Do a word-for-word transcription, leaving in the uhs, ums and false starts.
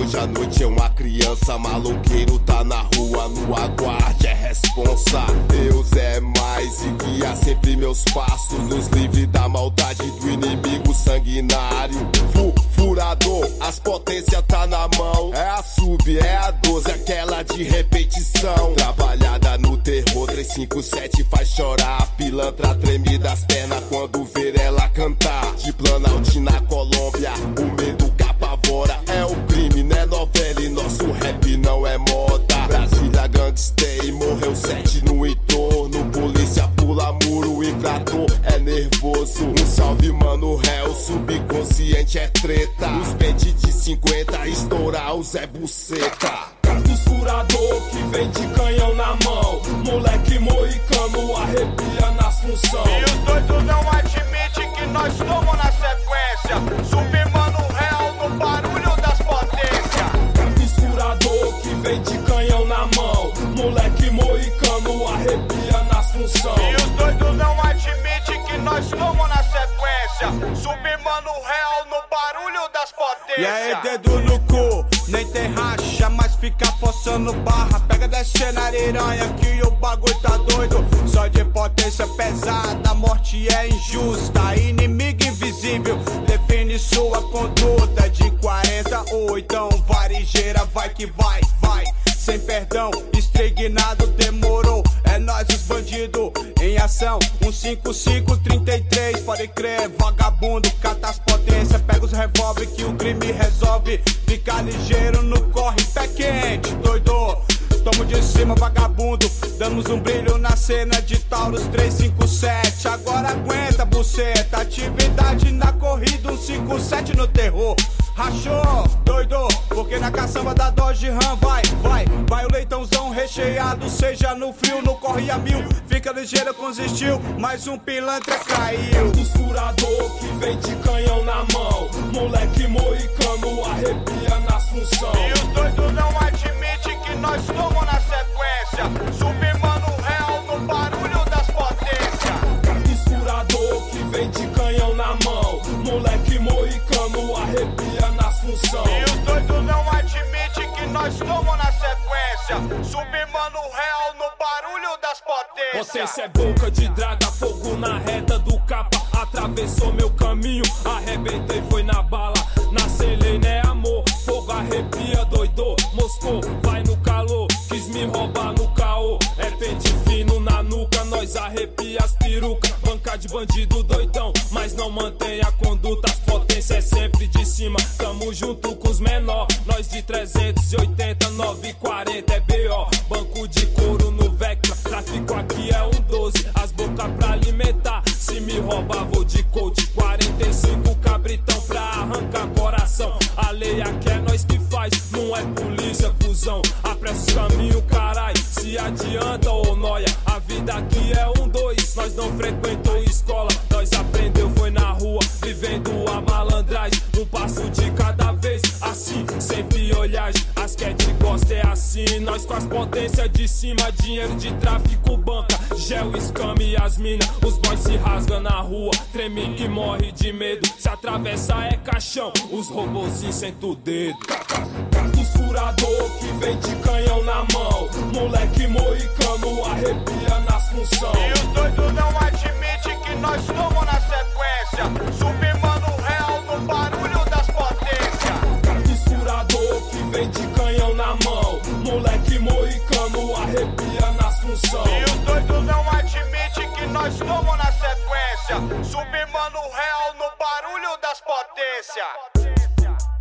Hoje à noite é uma criança, maloqueiro tá na rua, no aguarde é responsa. Deus é mais e guia sempre meus passos, nos livre da maldade do inimigo sanguinário. Fu, furador, as potências tá na mão. É a sub, é a doze, aquela de repetição. Trabalhada no terror, três cinco sete faz chorar. A pilantra treme das pernas quando ver ela cantar. De Planalto na Colômbia, o medo que apavora. É o crime, né novela e nosso rap não é moda. Brasília gangstei, morreu sete no entorno. Polícia pula muro, infrator é nervoso. Um salve mano réu, subconsciente é treta. Os pente de cinquenta, estourar o Zé Buceta. Dos furador que vem de canhão na mão. Moleque moicano arrepia nas função. E os doidos não admitem que nós somos na sequência. Submano real no barulho das potências. Dos furador que vem de canhão na mão. Moleque moicano arrepia nas função. E os doidos não admitem que nós somos na sequência. Submano real no barulho das potências. E aí, dedo no cu, nem tem racha, mas fica forçando barra. Pega descer na aranha que o bagulho tá doido. Só de potência pesada, a morte é injusta. Inimigo invisível define sua conduta. De quarenta ou então varejeira, vai que vai, vai. Sem perdão, estregnado, demorou. É nós os bandidos em ação. um cinco cinco trinta e três, pode crer, vagabundo, cata as potências. Pega os revólver que o crime resolve. Fica ligeiro no corre, pé quente, doido. Tomo de cima, vagabundo. Damos um brilho na cena de Taurus três cinco sete. Agora aguenta, buceta. Atividade na corrida, um cinco sete no terror. Rachou, doido, porque na caçamba da Dodge Ram vai, vai, vai o leitãozão recheado, seja no frio, no corre a mil. Fica ligeiro com os estilo, mais um pilantra caiu. Dos furador que vem de canhão na mão. Moleque moicano arrepia nas função. E os doidos não admitem que nós somos na sequência. Submano real no barulho das potências. Dos furador que vem de canhão na mão. Moleque moicano arrepia nas função. E os doidos não admitem que nós somos na sequência. Submano real no barulho das potências. Potência é boca de draga, fogo na reta do capa. Atravessou meu caminho, arrebentei, foi na bala. Nacelei, né amor, fogo arrepia, doidô. Moscou, vai no calor, quis me roubar no caô. É pente fino na nuca, nós arrepia as perucas. Banca de bandido doidão, mas não mantém a conduta. As potências é sempre de cima, tamo junto com os menor. Nós de trezentos e oitenta, novecentos e quarenta é B O. Banco de couro no Vectra, tráfico aqui é um doze. As bocas pra alimentar, se me roubar vou de coach. Quarenta e cinco cabritão pra arrancar coração. A lei aqui é nós que faz, não é polícia, fusão. Apressa o caminho, carai, se adianta ou noia. A vida aqui é um dois, nós não frequentou escola. Nós aprendeu foi na rua, vivendo a malandragem. Um passo de cada vez, assim, sempre olhagem. As que é de gosta é assim, nós com as potências de cima. Dinheiro de tráfico, banca, gel, escama e as mina. Os boys se rasgam na rua, treme e morre de medo. Se atravessar é caixão, os robozinhos sentam o dedo. Dos furador que vem de canhão na mão. Moleque moicano arrepia nas função. E os doidos não admitem que nós somos na sequência. Submano real no barulho das potências. Dos furador que vem de canhão na mão. Moleque moicano arrepia nas função. E os doidos não admitem que nós somos na sequência. Submano real no barulho das potências.